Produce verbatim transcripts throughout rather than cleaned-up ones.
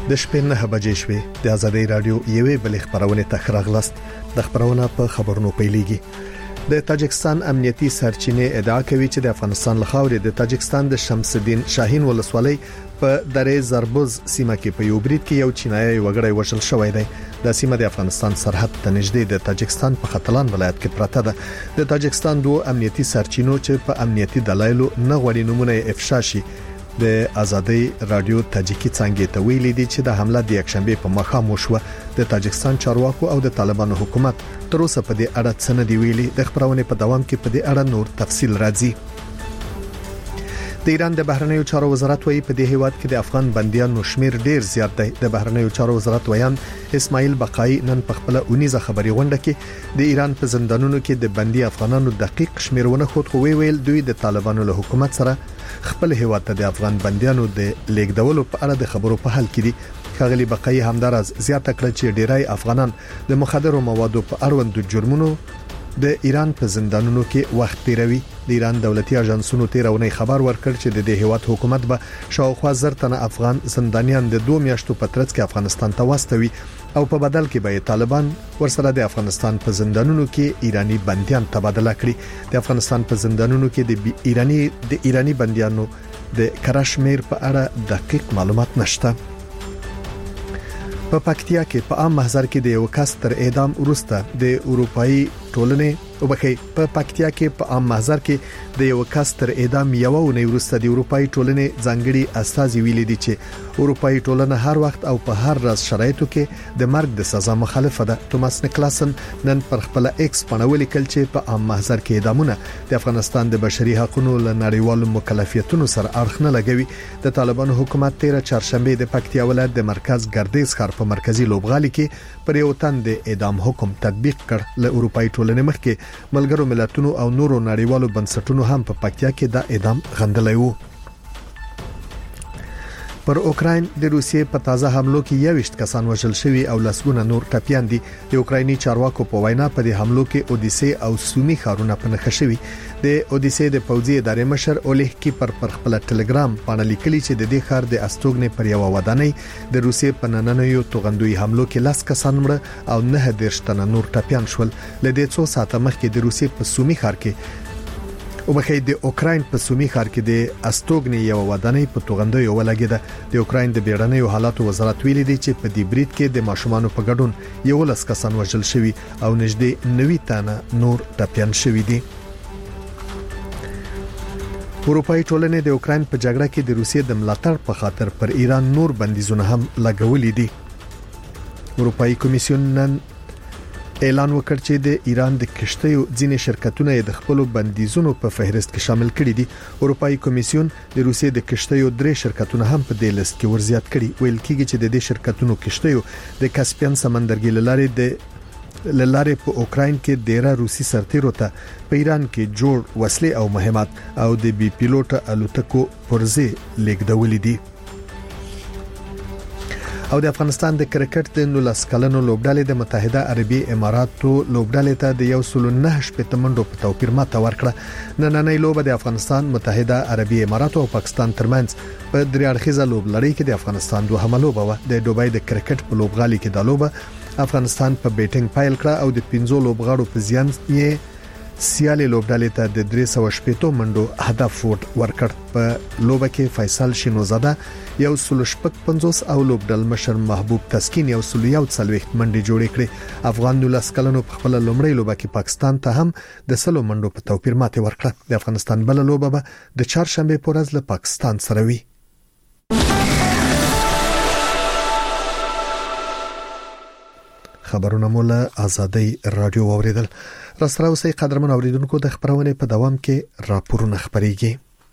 د شپې نه بجې شوې د آزادۍ رادیو یوې بلې خبرونه تخراغلست د خبرونه په خبرونو پیلېږي. د تاجکستان امنیتي سرچینې ادعا کوي چې د افغانستان لخوا د تاجکستان د شمس الدین شاهین ولسوالۍ په درې زربوز سیمه کې په یو برید کې یو چینایي وګړی وژل شوی دی. د سیمه د افغانستان سرحد ته نږدې د تاجکستان په ختلان ولایت کې پراته ده. د تاجکستان دوه امنیتي سرچینو چې په امنیتي دلایلو نه غوړي نمونه افشا شي د آزادۍ رادیو تاجیکی څنګه ته ویلي دي چې د حمله د یکشنبه په مخه وشوه. د تاجکستان چارواکو او د طالبانو حکومت تر اوسه په دې اړه څه نه دی ویلي. د خبرونه په دوام کې په دې اړه نور تفصیل راځي. د ایران د بهرنیو چارو وزارت وايي په دې هیواد کې د افغان بنديانو شمیر ډیر زیات دی. د بهرنیو چارو وزارت ویان اسماعیل بقای نن په خپل اونیزه خبري غونډه کې د ایران په زندانونو کې د بندي افغانانو دقیق شمیرونه خود خو ویل دوی د طالبانو له حکومت سره خپل هیواد ته د افغان بنديانو د لیږدولو په اړه د خبرو په حل کې دي. خغلی بقای همدارز زیاته کړ چې ډیرای افغانان د مخدرو موادو په اړوند جرمونو د ایران په زندانونو کې وخت تیروي. د ایران دولتي اژانسونو تیرونه خبر ورکړ چې د دې هیواد حکومت به شاوخوا زر تنه افغان زندانیان د دوه میاشتو په ترڅ کې افغانستان ته واستوي او په بدل کې به طالبان ورسره د افغانستان په زندانونو کې ایرانی بنديان تبادله کړي. د افغانستان په زندانونو کې د ایرانی د ایرانی بنديانو د کرشمیر په اړه دقیق معلومات نشته. په پکتیا کې په عام محضر کې د یو کس تر اعدام وروسته د اروپאי ټولنې او بخې په پکتیا کې په عام محضر کې د یو کس تر اعدام یو ونې وروسته د اروپאי ټولنې ځانګړي استازي ویلي دي چې اروپאי ټولنه هر وخت او په هر راز شرایطو کې د مرګ د سزا مخالفه ده. توماس نیکلاسن نن پر خپل ایکس باندې لیکل چې په عام محضر کې اعدامونه د افغانستان د بشري حقوقو له نړیوالو مکلفیتونو سره اړخ نه لګوي. د طالبانو حکومت تیر چهارشنبه د پکتیا ولایت د مرکز ګردیز ښار په مرکزی لوبغالي کې پر یو تن د اعدام حکم تطبیق کړ. له اروپאי ټولنې مخکې ملګرو ملتونو او نورو نړیوالو بنسټونو هم په پکتیا کې د اعدام غندلای وو. پر اوکراین د روسیې په تازه حملو کې یوشت کسان وژل شوي او لسګونه نور ټپيان دي. د اوکرایني چارواکو په وینا په دې حملو کې اودیسه او سومي ښارونه په نښه شوي. د اودیسه د پوځي ادارې مشر اولیه کی پر پر خپل ټلګرام باندې لیکلي چې د دې ښار د استوګنې پر یو ودانۍ د روسیې په نننیو توغندوی حملو کې لاس کسان مړه او نه دیرش تنه نور ټپيان شول. لدې څو ساعته مخکې د روسیې په سومي ښار کې او بخې د اوکراین په سومي ښار کې د استوګنې یو ودانۍ په توغندوی ولګیده. د اوکراین د بیړنیو حالاتو وزارت ویلي دی چې په دې برید کې د ماشومانو په ګډون یو لس کسان وژل شوي او نږدې نوي تنه نور ټپيان شوي دي. اروپאי ټولنې د اوکراین په جګړه کې د روسیې د ملاتړ په خاطر پر ایران نور بندیزونه هم لګولې دي. اروپאי کمیسیون نن اعلان وکړ چې د ایران د کشتیو ځینې شرکتونه د خپل بندیزونو په فهرست کې شامل کړي دي. اروپאי کمیسیون د روسیې د کشتیو درې شرکتونه هم په دې لیست کې ورزیات کړي. ویل کېږي چې د دې شرکتونو کشتیو د کاسپین سمندرګي لارې د لارې په اوکراین کې ډیره روسي سرتیرو ته په ایران کې جوړ وسلې او مهمات او د بي پیلوټ الوتکو پرزه لیږدولې دي. او د افغانستان د کرکټ د نولس کلنو لوبډلې د متحده عربي اماراتو لوبډلې ته د یو سل نه شپږ منډو په توپیر ماته ورکړه. نننۍ لوبه د افغانستان متحده عربي اماراتو او پاکستان ترمنځ په درې اړخیزه لوبلړۍ کې د افغانستان دوه لوبه و. د دوبۍ د کرکټ په لوبغالي کې د لوبه افغانستان په بیټینګ پایل کړه او د پنځو لوبغاړو په زیان یې سیالي لوبډلې ته د درې سوه شپږ منډو هدف ورکړ. په لوبه کې فیصل شینوزاده یو سل شپږ پنځوس او لوبډل مشر محبوب تسکین یو سل یو څلوېښت منډې جوړې کړې. افغان نولس کلنو په خپل لومړی لوبه کې پاکستان ته هم د سلو منډو په توپیر ماته ورکړه. د افغانستان بل لوبه به د چهارشنبه په ورځ له پاکستان سره وي. خبرونه مولا آزادۍ رادیو اوریدل. راسره اوسې قدرمن اوریدونکو د خبرونه په دوام کې راپورونه خبريږي.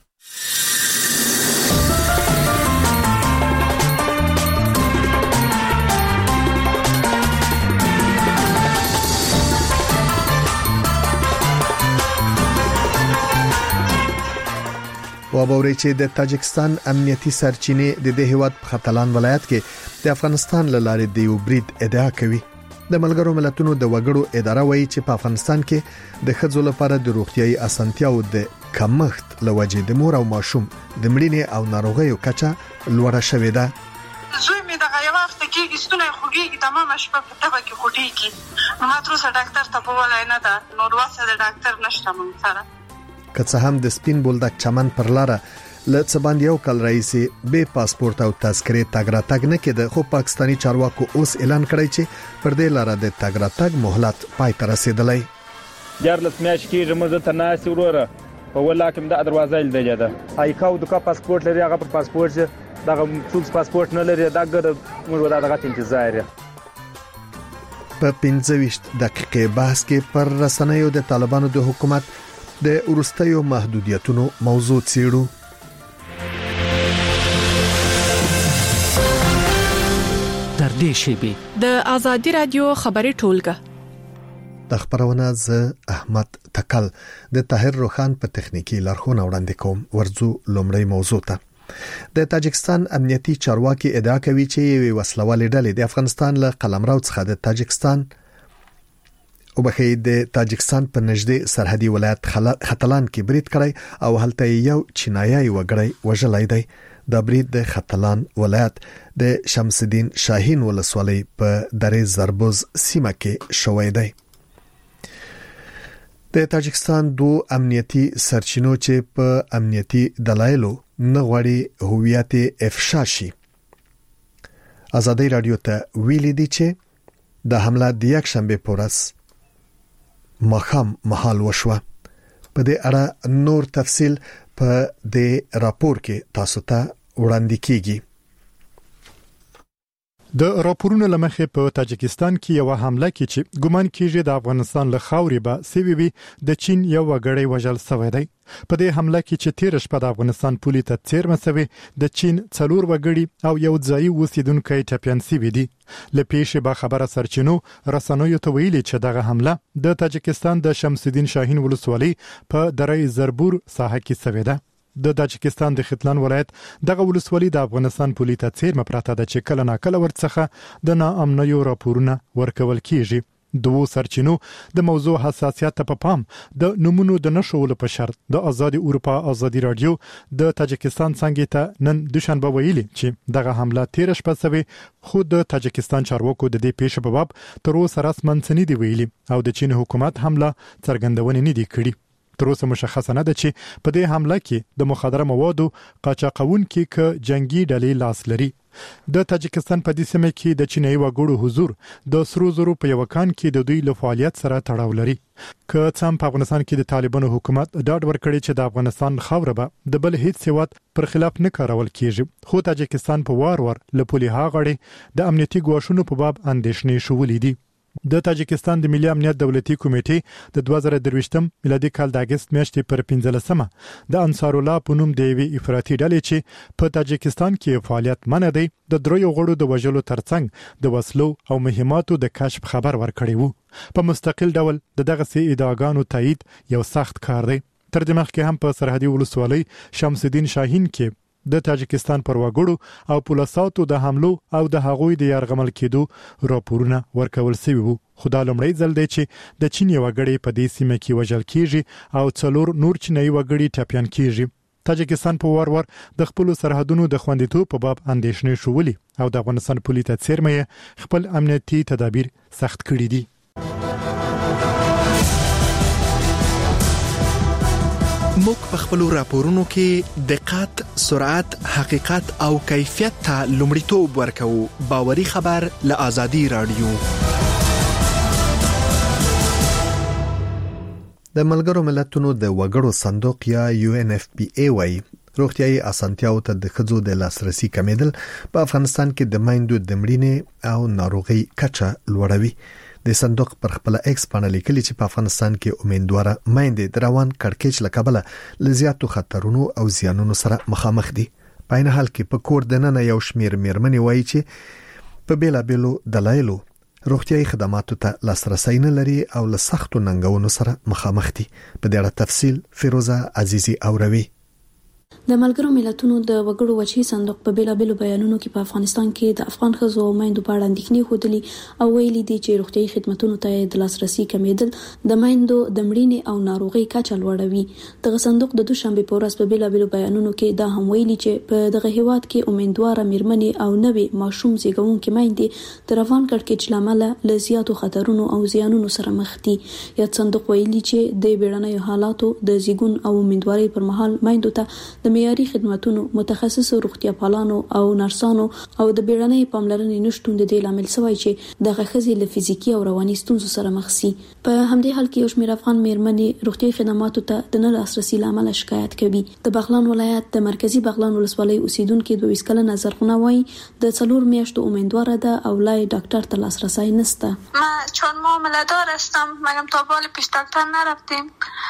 وابوري چې د تاجکستان امنیتي سرچینې د دې هیواد په ختلان ولایت کې د افغانستان لاره د یو برید ادعا کوي. د ملګرو ملتونو د وګړو اداره وایي چې په افغانستان کې د ښځو لپاره د روغتيایي اسانتیاو د کمښت لوجې د مور او ماشوم د مړینې او ناروغیو کچه لوړه شوې ده. زوی مې د غیو خوږیږي ستونه خوږیږي تمامه شپه په تبه کې خوټیږي نو ما تر اوسه ډاکټر ته بوولای نه ده نو وروسته د ډاکټر نشته مونږ سره که څه هم د سپین بولدک چمن پر لاره له څه باندې یو کال راځي به پاسپورت او تذکرې تګ راتګ نه کېده خو پاکستانی چارواکو اوس اعلان کړی چې پر دې لاره د تګ راتګ مهلت پای ته رسیدلی جارلس میاش کېږي موږ ته ناس وروره په ولاکم د دروازه لیدل ده ایکاو د کا پاسپورت لري هغه پر پاسپورت دغه څوک پاسپورت نه لري دا ګر موږ دغه انتظار په پنځه ویشت دقیقې بحث کې پر رسنیو د طالبانو د حکومت د ورستیو محدودیتونو موضوع څیړو تر دې شیبې د آزادي رادیو خبري ټولګه د خبرونه ز احمد تکل د طاهر روخان په تخنیکی لارښوونه وړاندې کوم ورځو لومړی موضوع ته د تاجکستان امنیتي چارواکي ادعا کوي چې یو وسلوالې ډلې د افغانستان له قلمرو څخه د تاجکستان او بخې د تاجکستان په نږدې سرحدي ولایت ختلان کې برید کړی او هلته یو چینایي وګړی وژلای دی د برید د ختلان ولایت د شمس الدین شاهین ولسوالۍ په درې زربوز سیمه کې شوې دی د تاجکستان دوه امنیتي سرچینو چې په امنیتي دلایلو نه غواړي هویت افشا شي آزادي رادیو ته ویلي دي چې د حمله د یک شنبه پورس مخام محل وشوه په دې اړه نور تفصیل په دې راپور کې تاسو ته وړاندې کیږي د راپورونو لمخې په تاجکستان کې یو حمله کې چې ګومان کیږي د افغانستان له خاورې به سی وی بي د چین یو وګړی وژل شوی دی په دې حمله کې چې تیر شپه د افغانستان پولی ته څیرمه شوی د چین څلور وګړي او یو ځای اوسیدونکو ټاپیان سی وی دي لپیشه به خبره سرچینو رسنوي ته ویلي چې دغه حمله د تاجکستان د شمس الدین شاهین ولسوالۍ په درې زربور ساحه کې شوی ده د تاجکستان د ختلان ولایت دغه ولسوالۍ د افغانستان پولی ته څیرمه پراته ده چې کله ناکله ورڅخه د ناامنیو راپورونه ورکول کیږي دوه سرچینو د موضوع حساسیت په پام د نمونو د نشول په شرط د آزادي اروپا آزادي رادیو د تاجکستان څنګه ته نن دوشنبه ویلي چې دغه حمله تیر شپه شوی خو د تاجکستان چارواکو د دې پیښې په باب تر اوسه رسمن څه دی ویلي او د چین حکومت حمله څرګندونه نه دی کړې تر اوسه مشخصه نه ده چې په دې حمله کې د مخدره موادو قاچاقونکو ک جنگي ډلې لاس لري د تاجکستان په دې سیمه کې د چینایي وګړو حضور د سرو زرو په یو کان کې د دوی له فعالیت سره تړاو لري که څم په افغانستان کې د طالبانو حکومت ډاډ ورکړي چې د افغانستان خاوره به د بل هیڅ سیوات پر خلاف نه کارول کیږي خو تاجکستان په وار وار له پولی هاغړي د امنیتي ګواښونو په باب اندېښنې شولې دي د تاجکستان د ملي امنیت دولتي کمیټې د دوه زره درویشتم میلادي کال د اگست میاشتې پر پنځلسمه د انصار الله په نوم د یوې افراطي ډلې چې په تاجکستان کې فعالیت منع دی د دریو غړو د وژلو ترڅنګ د وسلو او مهماتو د کشف خبر ورکړی وو په مستقل ډول د دغه سي ادعاګانو تایید یو سخت کار دی تر دې مخکې هم په سرحدي ولسوالۍ شمس الدین شاهین کې د تاجکستان پر وګړو او پولیساتو د حملو او د هغوی د يرغمل کېدو راپورونه ورکول شوی وو خدا لمړی ځل دی چې د چین یو وګړي په دې سیمه کې وژل کیږي او څلور نور چینایي وګړي ټاپیان کیږي تاجکستان په وار وار د خپل سرحدونو د خوندیتوب په باب اندېښنې شولې او د افغانستان پولیس ته څیرمه خپل امنیتي تدابیر سخت کړي دي موږ په خپل راپورونو کې دقت، سرعت، حقیقت او کیفیت ته لومړیتوب ورکوو. باوري خبر له آزادي رادیو. د ملګرو ملتونو د وګړو صندوق یا یو ان اف پی ای وايي روغتيایي اسانتیاو ته د خځو د لاسرسي کمیدل په افغانستان کې د مایندو د مړینې او ناروغي کچه لوړوي. د صندوق پر خپل ایکس باندې لیکلي چې په افغانستان کې امیدواره مایندې د روان کړکېچ لکبله لزیاتو خطرونو او زیانونو سره مخامخ دي. په عین حال کې په کور دننه یو شمیر میرمنې وایي چې په بیلابیلو دلایلو روغتيایي خدماتو ته لاسرسي نه لري او له سختو ننګونو سره مخامخ دي. په دې اړه تفصیل فیروزه عزیزی اوروي. د ملګرو ملتونو د وګړو وچی صندوق په بیلابېلو بیانونو کې په افغانستان کې د افغان ښځو او میندو په اړه اندېښنې ښودلې او ویلي دي چې روغتیايي خدماتو ته د لاسرسي کمیدل د میندو د مړینې او ناروغۍ کچه لوړوي. دغه صندوق د دوشنبه په ورځ په بیلابېلو بیانونو کې دا هم ویلي چې په دغه هیواد کې امیدوار میرمنې او نوې ماشوم زیږونکې میندې د روان کړکېچ لامل له زیاتو خطرونو او زیانونو سره مخ دي. یاد صندوق ویلي چې د بیړنیو حالاتو د زیږون او امیدوارۍ پر مهال میندو ته د معیاري خدماتو متخصصو روغتیا پالانو او نرسانو او د بیړنۍ پاملرنې نشټون د دې لامل شوی چې د غخزي له فزیکی او رواني ستونزو سره مخ شي. په همدې حال کې یو شمېر افغان میرمنې روغتیايي خدماتو ته د نه لاسرسي لامل شکایت کوي. د بغلان ولایت د مرکزی بغلان ولسوالۍ اوسیدونکو د دوه کلنه زرغونه وای د څلور میاشتو امیدواره ده او لای ډاکټر ته لاسرسی نشته. ما چون معامله دار هستم مگم تا بال پیش دکتر نرفتیم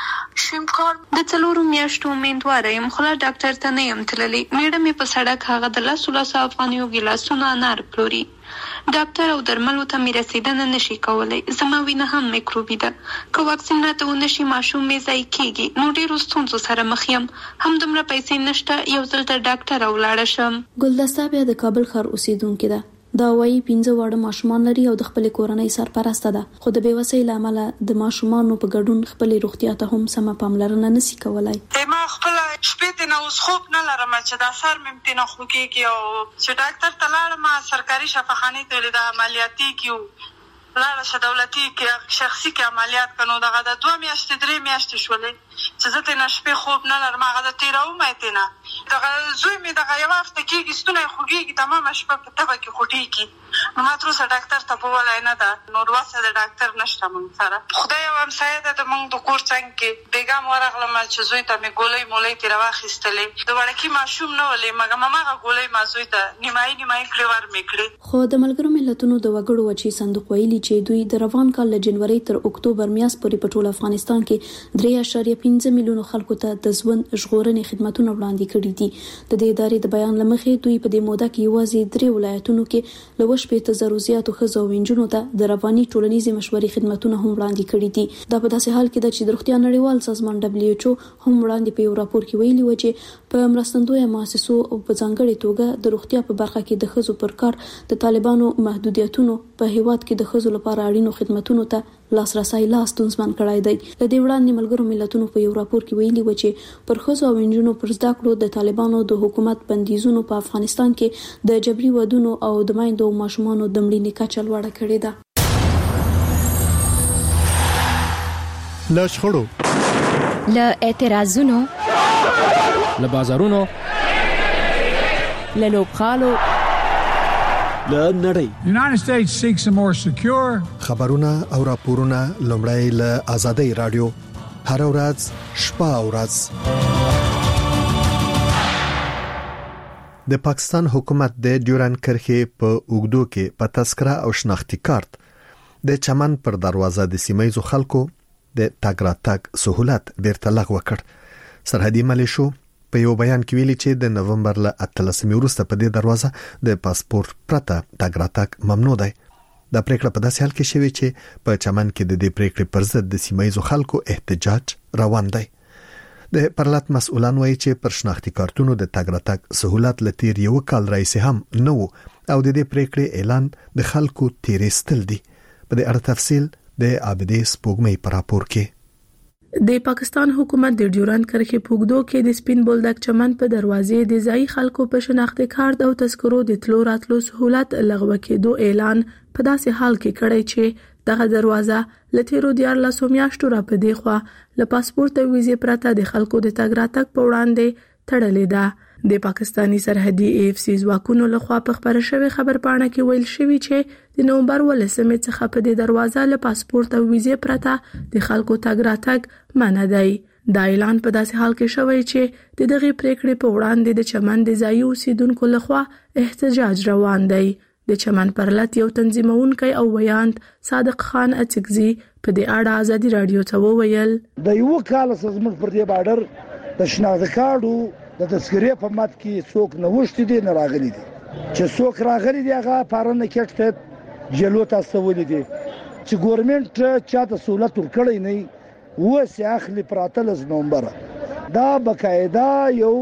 شیم کار د څلور میاشتو امیدواره یم خو ډاکټر ته نه یم تللی. میډم می په سړک هغه د لاسو لاسو افغانیو ګلاسونه انار پلوري. ډاکټر او درملو ته می رسیدنه نشي کولای. زما وینه هم میکروبي ده. که واکسین راته ونشي ماشوم می ځای کیږي. نو ډیرو ستونزو سره مخ یم. هم دومره پیسې نشته یو ځل د ډاکټر ولاړ شم. ګلدسته بیا د کابل ښار اوسیدونکې ده. دا وایي پنځه واړه ماشومان لري او د خپل کورنۍ سرپرسته ده خو د بیوسۍ لامل د ماشومانو په ګډون خپل روغتیا ته هم سم پاملرنه نشي کولای. ما خپل شپې نه اوس خوب نه لرم چې دا سر ممتنه خو کېږي او چې ډاکټر ته لاړم سرکاري شفاخانه ته د عملیاتي کیو لاړه ش دولتي کې شخصي کې عملیات کنو دغه د دوه میاشتې درې میاشتې شولې چې زه ته نشپې خوب نه لرم هغه د تیراو مې ته نه دغه زوی مې دغه یو وخت کېږي ستونه خوږیږي تمام شپه په تبه کې خوټیږي نو ما تر اوسه ډاکټر ته په ولای نه ده نو واسه د ډاکټر نشته مونږ سره خدای او همسایه ده د مونږ د کور څنګه کې بیګم ورغلم چې زوی ته مې ګولۍ مولۍ تیر واخیستلې د وړکی ماشوم نه ولې مګه ماما ګولۍ ما زوی ته نیمای نیمای کړې ور مې کړې. خو د ملګرو ملتونو د وګړو وچی صندوق ویلي چې دوی د روان کال له جنوري تر اکتوبر میاشت پورې په ټول افغانستان کې درې اعشاریه پنځه میلیونه خلکو ته د ژوند ژغورنې خدماتونه وړاندې کړي دي. د دې ادارې د بیان لمخې دوی په دې موده کې یوازې درې ولایتونو کې له وشپې ته ضرورتو ښځو او نجونو ته د رواني ټولنیزې مشورې خدماتونه هم وړاندې کړي دي. دا په داسې حال کې ده چې د روغتیا نړیوال سازمان دبليو ایچ او هم وړاندې په یو راپور کې ویلي و چې په مرستندویه مؤسسو او په ځانګړي توګه د روغتیا په برخه کې د ښځو پر کار د طالبانو محدودیتونو په هیواد کې د ښځو لپاره اړینو خدماتونو ته لاسرسي لا ستونزمن کړای دی. د دې وړاندې ملګرو ملتونو په یو راپور کې ویلي و چې پر ښځو او نجونو پر زده کړو د طالبانو د حکومت بندیزونو په افغانستان کې د جبري ودونو او د میندو او ماشومانو د مړینې کچه لوړه کړې ده. له شخړو له اعتراضونو له بازارونو له لوبخالو له نړۍ United States seeks a more secure خبرونه او راپورونه لومړی له آزادۍ رادیو هر ورځ شپه او ورځ. د پاکستان حکومت د ډیورن کرښې په اوګدو کې په تذکره او شناختی کارت د چمن پر دروازه د سیمایزو خلکو د تاګ راتګ سہولت بیرته لغوه کړ. سرحدي ملیشو په یو بیان کې ویلي چې د نومبر له اتلسمې وروسته په دې دروازه د پاسپورت پرته تاګ راتګ ممنوع دی. دا پریکړه په داسې حال کې شوې چې په چمن کې د دې پریکړې پر ضد د سیمایزو خلکو احتجاج روان دی. د پرلط مسؤلان وایي چې پر شناختی کارتونو د تاګ راتګ سہولت لتیر یو کال راځي هم نه وو او د دې پریکړې اعلان د خلکو تیرېستل دي. په دې اړه تفصیل د عابدې سپوږمۍ پر راپور کې. د پاکستان حکومت د ډیورن کرښې پوګدو کې د سپین بولدک چمن په دروازې د ځای خلکو په شناختی کارت او تذکرو د تلو راتلو سہولت لغوه کېدو اعلان په داسې حال کې کړی چې دغه دروازه لتیرو دیارلسو میاشتو را پدې خوا له پاسپورت او ویزې پرته د خلکو د تګ راتګ په وړاندې تړلې ده. د پاکستانی سرحدي ای اف سی ځواکونو لخوا په خبره شوی خبر پاڼه کې ویل شوی چې د نومبر ولسمې څخه په دې دروازه له پاسپورت او ویزې پرته د خلکو تګ راتګ منع دی. دا اعلان په داسې حال کې شوی چې د دغه پریکړې په وړاندې د چمن د ځای اوسیدونکو لخوا احتجاج روان دی. د چمن پرلط یو تنظیمونکی او ویاند صادق خان اڅکزي په دې اړه آزادي رادیو ته وویل د یو کال سزمن پر دې بارډر د شناخت کارډو د تذکرې په مات کې څوک نه وشتي دي نه راغلي دي چې څوک راغلي دي هغه پارنه کېټ جلو تاسو ولې دي چې ګورنمنت چاته سہولت ورکړي نه و سي اخلي پراتلز نومبر دا بقاعده یو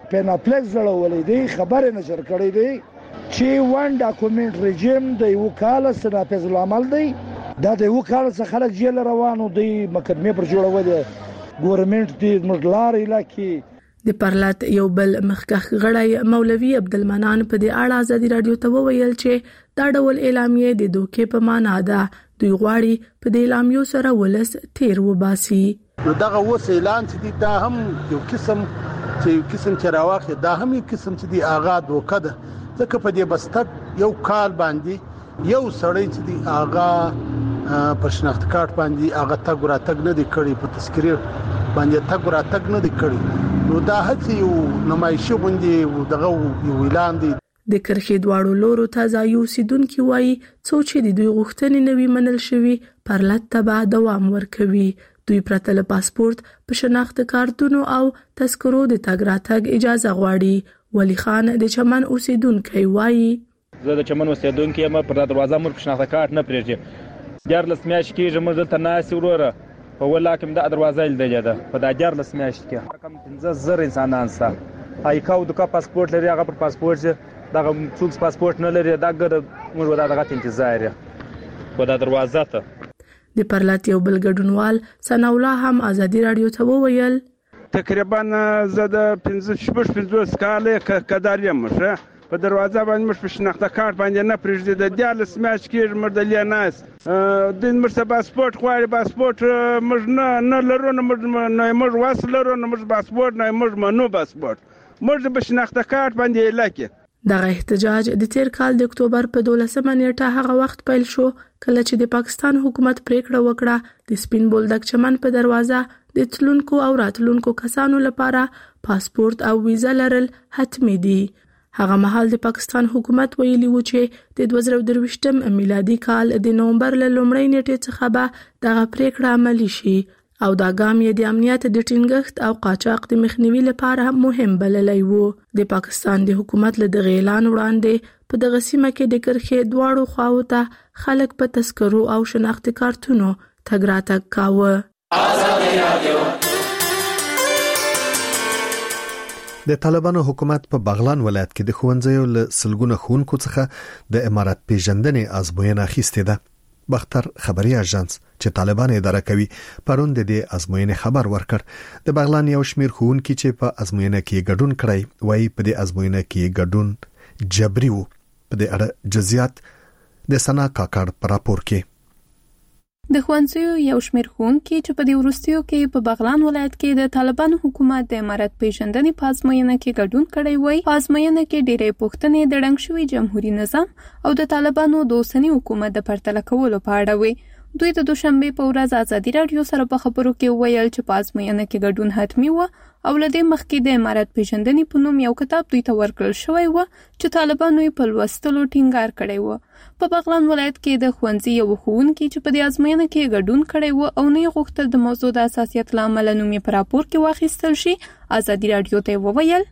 پیناپلیکس جوړولې دی خبره نشر کړې دی چې وان ډاکومنت رژیم د یو کال سره نافذ العمل دی دا د یو کال څخه خلک جیل روانو دی مقدمه پر جوړولې ګورنمنت دی مدلار علاقې د پرلط یو بل مخکښ غړی مولوي عبدالمنان په دې اړه ازادي رادیو ته وویل چې دا ډول اعلامیه د دوکې په معنا ده دوی غواړي په دې اعلامیو سره ولس تیر وباسي نو دغه وس اعلان چې دا هم یو قسم چې یو قسم چې راوخه دا هم یو قسم چې دی آغا دوکه ده ځکه په دې بستر یو کال باندې یو سړی چې دی آغا پر شناخت کارت باندې آغا تګ را تګ نه دی کړی په تذکره باندې تګ را تګ نه دی کړی نو دا هڅه یو نمایشه باندې دغه یو اعلان دی د کرخې دواړو لورو ته ځایو سیدونکو وایي څو چې د دوی غوښتنې نوي منل شوي پرلط تبع دوام ورکوي دوی پرته له پاسپورت په شناخت کارتونو او تذکرو د تګ راتګ اجازه غواړي ولی خان د چمن اوسیدونکو وایي زه د چمن اوسیدونکو یم پر دروازه مر په شناخت کارت نه پریږدي دیارلس میاشتې کېږي موږ دلته ناستې وروره په ولاکم د دروازه لیدلې ده په دا دیارلس میاشتې کې کم پنځه زره انسانان سته هایکاو د کا پاسپورت لري هغه پر پاسپورت دغه څوک پاسپورت نه لري دا ګر موږ ودا دغه انتظار یې په دا دروازه ته د پرلط یو بل ګډونوال ثنا الله هم ازادي رادیو ته وویل تقریبا زه د پنځه شپږ پنځوس کاله کډار یم شه په دروازه باندې مش په شناخت کارت باندې نه پرېږدي د دیالس میاشت کې مردلې ناس د مرسته پاسپورت غواړي پاسپورت موږ نه نه لرو نه موږ موږ واس لرو نه موږ پاسپورت نه موږ منو پاسپورت موږ په شناخت کارت باندې لکه دغه احتجاج د تیر کال د اکتوبر په دولسمه نیټه هغه وخت پیل شو کله چې د پاکستان حکومت پریکړه وکړه د سپین بولدک چمن په دروازه د تلونکو او راتلونکو کسانو لپاره پاسپورت او ویزا لرل حتمی دي هغه مهال د پاکستان حکومت ویلي و چې د دوه زره درویشتم میلادي کال د نومبر له لومړۍ نیټې څخه به دغه پریکړه عملي شي او دا ګام یې د امنیت د ټینګښت او قاچاق د مخنیوي لپاره مهم بللی وو د پاکستان د حکومت له دغه اعلان وړاندې په دغه سیمه کې د کرخې دواړو خواو ته خلک په تذکرو او شناخت کارتونو تګ راتګ کاوه ازادي رادیو د طالبانو حکومت په بغلان ولایت کې د ښوونځیو له سلګونه ښوونکو څخه د امارات پیژندنې ازموینه اخیستې ده بختر خبري اژانس چې طالبان اداره کوي پرون د دې ازموینې خبر ورکړ د بغلان یو شمیر ښوونکي چې په ازموینه کې ګډون کړی وایي په دې ازموینه کې ګډون جبري وو په دې اړه جزئیات د سنا کاکړ پر راپور کې د ښوونځیو یو شمېر ښوونکي چې په دې وروستیو کې په بغلان ولایت کې د طالبانو حکومت د امارت پیژندنې په ازموینه کې ګډون کړی وای په ازموینه کې ډېرې پوښتنې د ړنګ شوي جمهوریت نظام او د طالبانو د اوسني حکومت د پرتله کولو په اړه وي دوی د دوشنبه په ورځ ازادي رادیو سره په خبرو کې ویل چې په ازموینه کې ګډون حتمی و او لدې مخکې د امارت پیژندنې په نوم یو کتاب دوی ته ورکړل شوی و چې طالبانو یې په لوستلو ټینګار کړی و په بغلان ولایت کې د ښوونځي یو ښوونکي چې په دې ازموینه کې ګډون کړی و او نه غوښتل د موضوع د اساسیت له امله نوم یې په راپور کې واخیستل شي ازادي رادیو ته وویل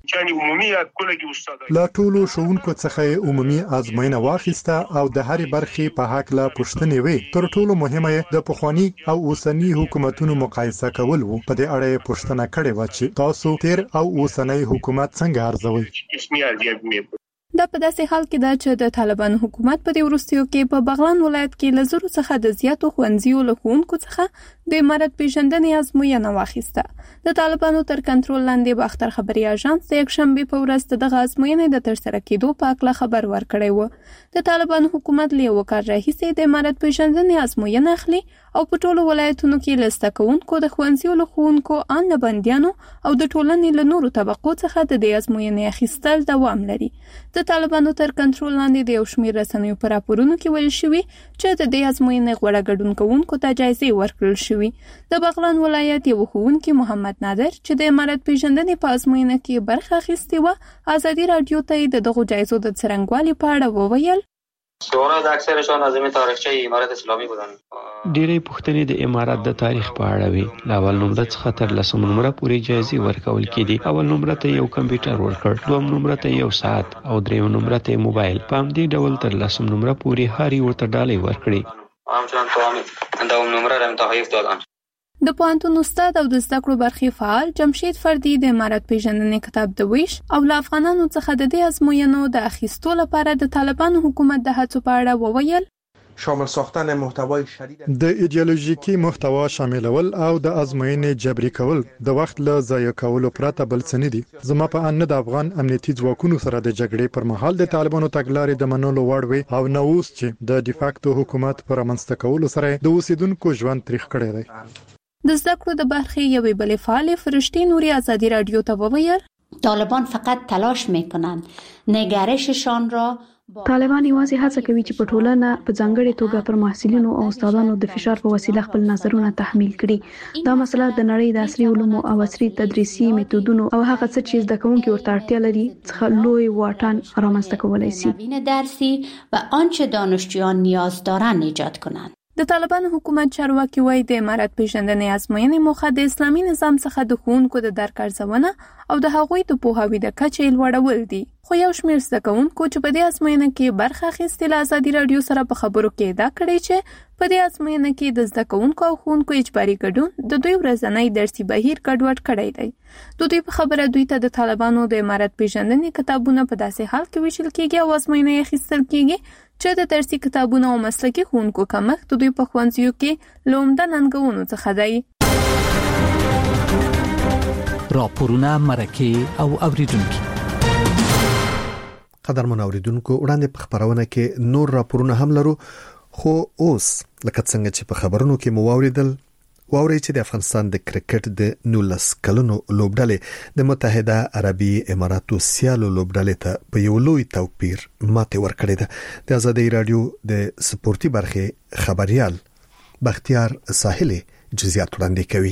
لا ټولو ښوونکو څخه عمومي ازموینه واخیسته او د هرې برخې په حق لا پوښتنې وې تر ټولو مهمه د پخوانی او اوسنی حکومتونو مقایسه کول وو په دې اړه پوښتنه کړې و چې تاسو تیر او اوسنی حکومت څنګه ارزوئ دا په داسې حال کې ده چې د طالبانو حکومت په دې وروستیو کې په بغلان ولایت کې له زرو څخه د زیاتو ښوونځیو له ښوونکو څخه د امارت پیژندنې ازموینه واخیسته د طالبانو تر کنټرول لاندې به اختر خبري اژانس د یکشنبه په ورځ دغه ازموینې د ترسره کېدو په اړه خبر ورکړی و د طالبانو حکومت له یو کار راهیسې د امارت پیژندنې ازموینه اخلي او په ټولو ولایتونو کې لسته کوونکو د ښوونځیو له ښوونکو ان له بندیانو او د ټولنې له نورو طبقو څخه د دې ازموینې اخیستل دوام لري د طالبانو تر کنټرول لاندې د یو شمېر رسنیو په راپورونو کې ویل شوي چې د دې ازموینې غوړه ګډون کوونکو ته جایزې ورکړل شوي د بغلان ولایت یو ښوونکي محمد نادر چې د امارت پیژندنې په ازموینه کې برخه اخیستې وه ازادي رادیو ته د دغو جایزو د څرنګوالي په اړه وویل سوالات اکثرشان از تاریخچه امارت اسلامی بودن. ډېرې پوښتنې د امارت د تاریخ په اړه وي. له اول نمره څخه تر لسم نمره پورې جایزې ورکول کېدي. اول نمره ته یو کمپیوټر ورکړ، دویم نمره ته یو ساعت او دریم نمره ته موبایل. په همدې ډول تر لسم نمره پورې هر یو ورته ډالۍ ورکړي. همچنان په دوم نمره را تحویل دادن. د پوهنتون استاد او د زده کړو برخې فعال جمشید فردي د امارت پیژندنې کتاب د ویش او له افغانانو څخه د دې ازموینو د اخیستو لپاره د طالبانو حکومت د هڅو په اړه وویل. شامل ساختن محتوای شدید د ایدئولوژیکي محتوا شاملول او د ازموینې جبري کول د وخت له ضایع کولو پرته بل څه نه دي. زما په ان د افغان امنیتي ځواکونو سره د جګړې پر مهال د طالبانو تګلارې د منلو وړ وي او نو اوس چې د ډیفاکتو حکومت پر منځته کولو سره د اوسیدونکو ژوند تاریخ کړی دی. د زده کړو د برخې یوې بلې فعالې فرشتي نوري آزادی رادیو ته وویل طالبان فقط تلاش میکنند نگرششان را طالبان یوازې هڅه کوي چې په ټولنه په ځانګړي توګه پر محصلینو او استادانو د فشار په وسیله خپل نظرونه تحمیل کړي. دا مسله د نړۍ د عصري علومو او عصري تدریسي میتودونو او هغه څه چې زده کوونکي ورته اړتیا لري څخه لوی واټن رامنځته کولای شي. نوین درسی و آنچه دانشجویان نیاز دارند ایجاد کنند. د طالبانو حکومت چارواکي وایي د امارت پیژندنې ازموینې موخه د اسلامي نظام څخه د ښوونکو د درک ارزونه او د هغوی د پوهاوي د کچې لوړول دي. خو یو شمېر زده کوونکو چې په دې ازموینه کې برخه اخیستې له ازادي رادیو سره په خبرو کې ادعا کړې چې په دې ازموینه کې د زده کوونکو او ښوونکو اجباري ګډون د دوی ورځنی درسي بهیر ګډوډ کړی دی. د دوی په خبره دوی ته د طالبانو د امارت پیژندنې کتابونه په داسې حال کې ویشل کېږي او ازموینه یې اخیستل کېږي چې د درسي کتابونو او مسلکي ښوونکو کمښت د دوی په ښوونځیو کې له عمده ننګونو څخه دی. راپورونه مرکه او اوریدونکو قدرمن اوریدونکو وړاندې په خبرونه کې نور راپورونه هم لرو خو اوس لکه څنګه چې په خبرونو کې مو واوریدل واوري چې د افغانستان د کرکټ د نولس کلونو لوبډلې د متحده عربي اماراتو سیالو لوبډلې ته په یو لوی توپیر ماته ورکړې ده. د آزادۍ رادیو د سپورتي برخې خبريال بختیار ساحلي جزئیات وړاندې کوي.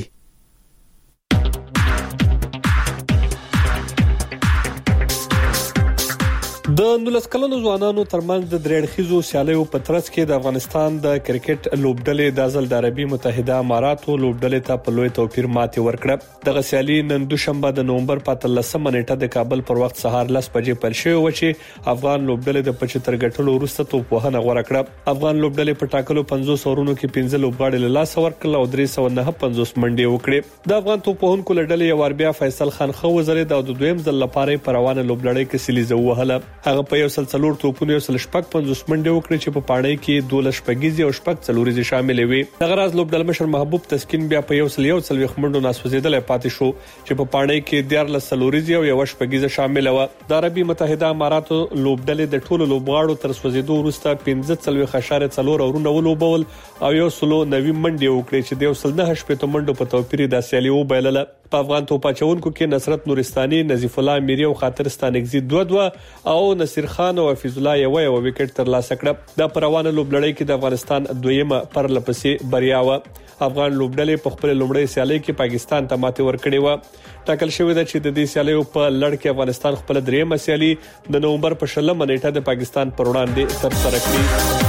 د نولس کلونو ځوانانو ترمنځ د درېړخیزو سیالیو په ترڅ کې د افغانستان د کرکټ لوبډلې د ځل د عربي متحده اماراتو لوبډلې ته په لوی توپیر ماتې ورکړه. دغه سیالي نن دوشنبه د نومبر په اتلسمه نیټه د کابل پر وخت سهار لس بجې پیل شوه و چې افغان لوبډلې د پچتر ګټلو وروسته توپ وهنه غوړه کړه. افغان لوبډلې په ټاکلو پنځوس اورونو کې پنځه لوبغاړي له لاس ورکړل او درې سوه نه پنځوس منډې وکړې. د افغان توپ وهونکو لړلې یو ار بیا فیصل خان خو وزرید او د دویم ځل لپاره په روانه لوبډلې کې سلیزه وهله. هغه په یو سلسلور توپونه یو سل شپږ پنځوس منډه وکړي چې په پاڼۍ کې دوه شپږیزي او شپږ څلوريزي شامل وي. دغه راز لوبډل مشر محبوب تسکین بیا په یو سل یو څلويخ منډو ناسوځیدل پاتې شو چې په پاڼۍ کې دیارلس څلوريزي او یو شپږیزه شامل و. د عربي متحده اماراتو لوبډلې د ټولو لوبغاړو تر سوځیدو وروسته پنځه څلويخ اشاره څلور اورونه ولوبول او یو سلو نوي منډه وکړي چې د یو سل نه شپږ منډو په توپیر د سیالي وبایلله. په افغان توپاچونکو کې نصرت نورستاني، نظیف الله میری او خاطر ستانګزي دوه دوه او نصیر خان او حفیظ الله یو یو وکټ ترلاسه کړ. د پروانه لوبډلې کې د افغانستان دویمه پرلپسې بریا و. افغان لوبډلې په خپل لومړی سیالي کې پاکستان ته ماتې ورکړې و. ټاکل شوې ده چې د دې سیالیو په لړ کې افغانستان خپل دریمه سیالي د نومبر په شلمه نیټه د پاکستان پر وړاندې ترسره کړي.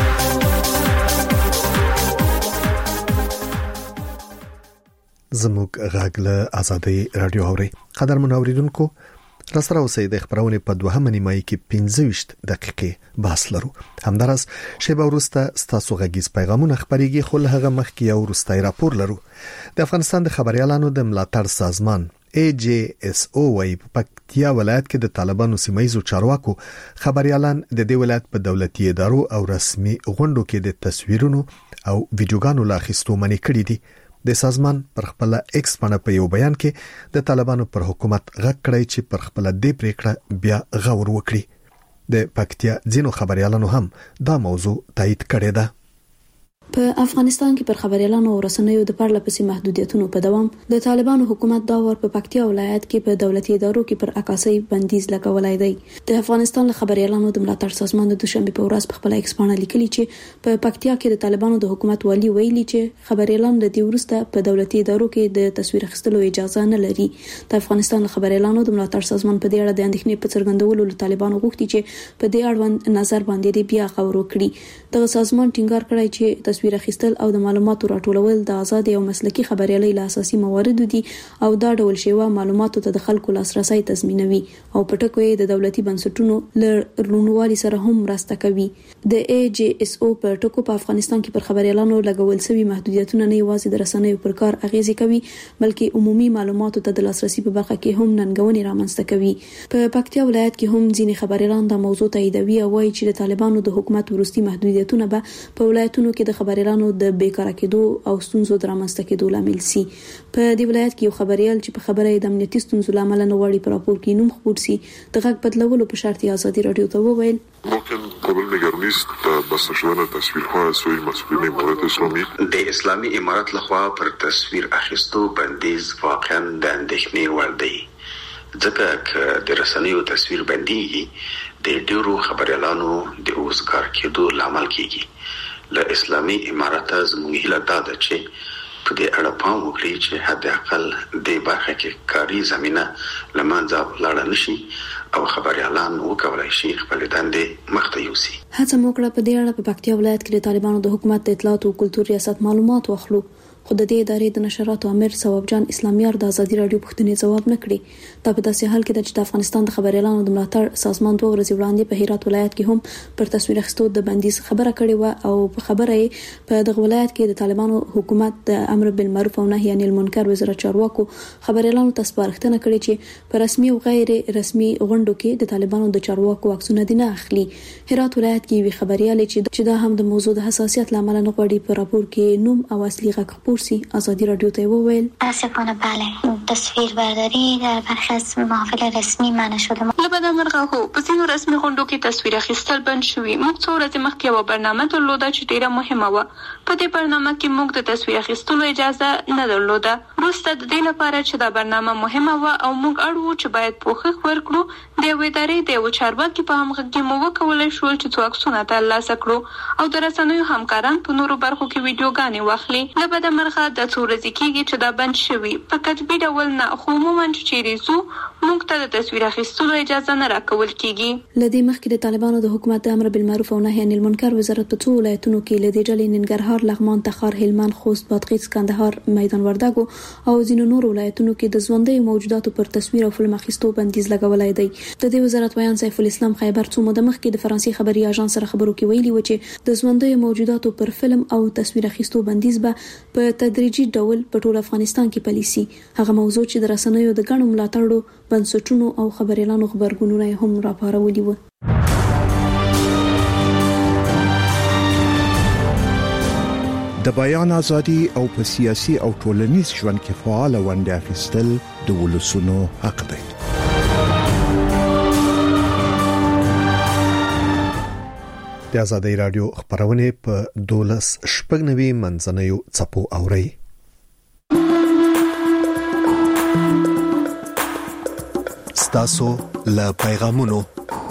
زموږ غږ له آزادۍ رادیو اوري. قدرمن اوریدونکو راسره اوسئ د خبرونې په دوهمه نیمایي کې پنځه ویشت دقیقې بحث لرو. همدارس شیبه وروسته ستاسو غږیز پیغامونه خبريږي خو له هغه مخکې یو وروستی راپور لرو. د افغانستان د خبريالانو د ملاتړ سازمان ای جی اس او وايي په پکتیا ولایت کې د طالبانو سیمایي چارواکو خبريالان د دې ولایت په دولتي ادارو او رسمي غونډو کې د تصویرونو او ویډیوګانو لا اخیستو منې کړې دي. د سازمان پر خپل ایکس باندې په یو بیان کې د طالبانو پر حکومت غږ کړی چې پر خپل دې پریکړه بیا غور وکړي. د پکتیا ځینو خبريالانو هم دا موضوع تایید کړې ده. په افغانستان کې پر خبريالانو او رسنیو د پرلپسې محدودیتونو په دوام د طالبانو حکومت دا ور په پکتیا ولایت کې په دولتي ادارو کې پر عکاسي بندیز لګولای دی. د افغانستان له خبريالانو د ملاتړ سازمان د دوشنبه په ورځ په خپل ایکس باندې لیکلي چې په پکتیا کې د طالبانو د حکومت والی ویلي چې خبريالانو د دې ورسته په دولتي ادارو کې د تصویر اخیستلو اجازه نه لري. د افغانستان له خبريالانو د ملاتړ سازمان په دې اړه د اندېښنې په څرګندولو له طالبانو غوښتي چې په دې اړوند نظر باندې بیا غور وکړي. د سازمان ټینګار کړی چې تصویر اخیستل او د معلوماتو راټولول د آزاد او مسلکي خبريالۍ له اساسي موارد دي او دا ډول شیوه معلوماتو ته د خلکو لاسرسي تضمینوي او په ټکو یې د دولتي بنسټونو له رونوالي سره هم مرسته کوي. د ای جی اس او په ټکو په افغانستان کې پر خبريالانو لګول شوی محدودیتونه نه یوازې د رسنیو پر کار اغیزه کوي بلکې عمومي معلوماتو ته د لاسرسي په برخه کې هم ننګونې رامنځته کوي. په پکتیا ولایت کې هم ځینې خبريالان د موضوع تاییدوي او وایي چې د طالبانو د حکومت ورستي محدودیتونه به په ولایتونو کې د خبريالانو د بیکاره کېدو او ستونزو د رامنځته کېدو لامل شي. په دې ولایت کې یو خبريال چې په خبره د امنیتي ستونزو لامل نه وړي پر راپور کې نوم خبر سي د غږ بدلولو په شرط آزادي رادیو ته وویل ممکن قبل نگرانی است بسته شدن تصویرها از سوی مسئولین امارت اسلامی د اسلامی امارت لخوا پر تصویر اخیستو بندیز واقعا د اندېښنې وړ دی ځکه چې د رسنیو تصویر بنديږي د ډیرو خبريالانو د اوسګار کېدو لامل کیږي. له اسلامی امارت زموږ هیله دا ده چې په دې اړه پام وکړي چې حد اقل د برخه کې کاري زمينه لمنځه لاړ نشي او خبريالان وکولای شي خپل دندې مخته یوسي. هڅه موکړه په دې اړه په پکتیا ولایت کې د طالبانو د حکومت د اطلاعات او کلتور ریاست معلومات واخلو خو د دې ادارې د نشراتو امیر ثواب جان اسلامیار د ازادي رادیو پوښتنې ځواب نه کړی. دا په داسې حال کې چې د افغانستان د خبريالانو د ملاتړ سازمان دوه ورځې وړاندې په هرات ولایت کې هم پر تصویر اخیستو د بندیز خبره کړې و او په خبره یې په دغه ولایت کې د طالبانو حکومت د امر بالمعروف او نهي عن المنکر وزارت چارواکو خبريالانو ته سپارښتنه کړې چې په رسمي او غیر رسمي غونډو کې د طالبانو د چارواکو عکسونه دي نه اخلي. هرات ولایت کې وی خبريال چې دا هم د موضوع د حساسیت لامل نه غوړي په راپور کې نوم او اصلي غږ خبر سي آزادی رادیو ته وویل متاسفانه بله تصویر برداری در برخی از محافل رسمی منع شده. لبدا مرغه هو په ځینو رسمي غونډو کې تصویر اخیستل بند شوی. موږ څو ورځې مخکې یو برنامه درلوده چې ډیره مهمه و. په دې برنامه کې موږ د تصویر اخیستلو اجازه نه درلوده. وروسته د دې لپاره چې دا برنامه مهمه و او موږ اړ وو چې باید پوښښ ورکړو د یوې ادارې د یو چارواکي په همغږي مو وکولای شو چې څو عکسونه ترلاسه کړو او د رسنیو همکاران په نورو برخو کې ویډیوګانې واخلي. لبدا مرغه د څو ورځې کېږي چې دا بند شوی په کتبي ډول نه خو عموما چې ریزو موږ ته د تصویر اخیستلو اجازه نه راکول کیږي. لدې مخکې د طالبانو د حکومت د امر بالمعروف او نهي عن المنکر وزارت په څو ولایتونو کې لدې ډلې ننګرهار، لغمان، تخار، هلمند، خوست، بادغیس، کندهار، میدان وردګو او ځینو نورو ولایتونو کې د ژوندۍ موجوداتو پر تصویر او فلم اخیستو بندیز لګولای دی. د دې وزارت ویان سیف الاسلام خیبر څو موده مخکې د فرانسې خبري اژانس سره خبرو کې ویلي و چې د ژوندۍ موجوداتو پر فلم او تصویر اخیستو بندیز به په تدریجي ډول په ټول افغانستان کې پالیسي. هغه موضوع چې د رسنیو د ګڼو ملاتړو بنسټونو او خبريالانو خبرګونونه هم راپارولي و. د بیان ازادي او په سیاسي او ټولنیز ژوند کې فعال ونډه اخیستل د ولسونو حق دی. د ازادي رادیو خبرونه په دولس شپږنوي منځنیو چپو اوري. ستاسو له پیغامونو.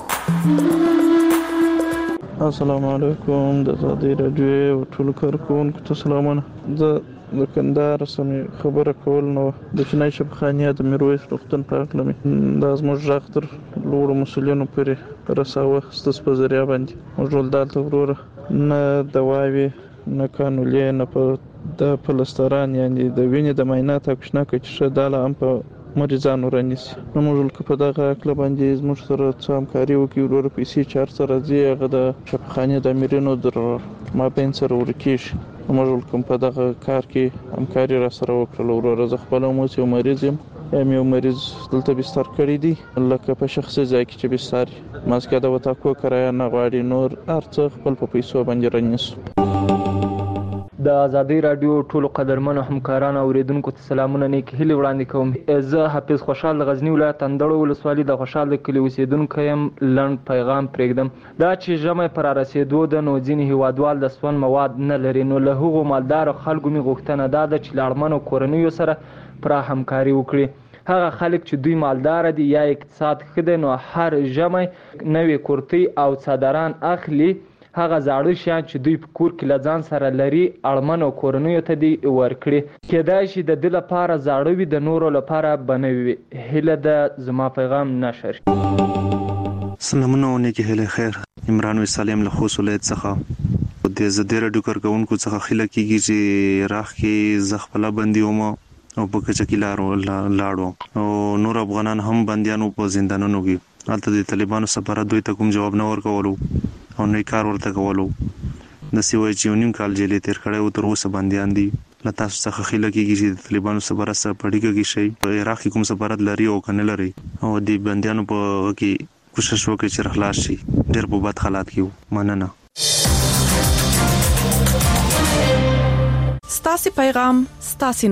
السلام علیکم د ازادي رادیو ټول کارکونکو ته سلامونه. زه د کندهار سمې خبره کول نو د چنای شبخانیه د میرویس روغتون په اړه مې د ازموږ ډاکټر لوړ مسولینو پرې رساوه ستاسو په ذریعہ باندې موږ ول دالته وروره نه دواوی نه قانوني نه په د پلستران یعنی د وینې د معاینات اکشنه کې چې داله هم په مریضانو رانیسي. نو موږ په دغه اکل باندې زموږ سره څه همکاري وکړي ورور پیسې چار سره ځي هغه د شبخانیه د امیرینو در مابین سره ورکیږي. موږ کوم په دغه کار کې همکاري را سره وکړل. ورور زه خپل مو یو مریض یم یم یو مریض دلته بستر کړی دی لکه په شخصي ځای کې چې بستر ماسکه د وتا کو کرایه نه غواړي نور ارڅ خپل په پیسو باندې رانیسو. د ازادي رادیو ټولو قدرمنو همکارانو او اوریدونکو ته سلامونه نیک هیله وړاندې کوم. زه حافظ خوشحال د غزنی ولایت اندړو ولسوالۍ د خوشحال د کلی اوسیدونکو یم. لنډ پیغام پرېږدم. دا چې ژمی پر رسیدو د نو ځینې هیوادوال د سون مواد نه لري نو له هغو مالدارو خلکو می غوښتنه دا ده چې له اړمنو کورنیو سره پوره همکاري وکړي. هغه خلک چې دوی مالدار دي یا اقتصاد ښه دی نو هر ژمی نوې کورتۍ او څادران اخلي. هغه زاړه شیان چې دوی په کور کې له ځان سره لري اړمنو کورنیو ته دي ورکړي. کېدای شي د دې لپاره زاړه وي د نورو لپاره به نه وي. هیله ده زما پیغام نشر. سلامونه او نیکې هیلې خیر. عمران وسالم له خوست ولایت څخه. د زده رادیو کارکونکو څخه خله کیږي چې راخ کې زغفلا بنديوم او په کچکی لارو لاړو او نور افغانان هم بنديانو په زندانونو کې البته د طالبانو سفارت دوی ته کوم جواب نه ورکولو او نه کار ورته کولو د سیوای چې نیم کال جیلې تیر کړي او تر اوسه بنديان دي لته څخه خله کیږي چې د طالبانو سفارت سره پړیږي کې شي په عراق کې کوم سفارت لري او کنه لري او د بنديانو په کې کوشش وکړي چې خلاص شي ډېر په بد حالات کې مننه ستاسو پیغام ستاسو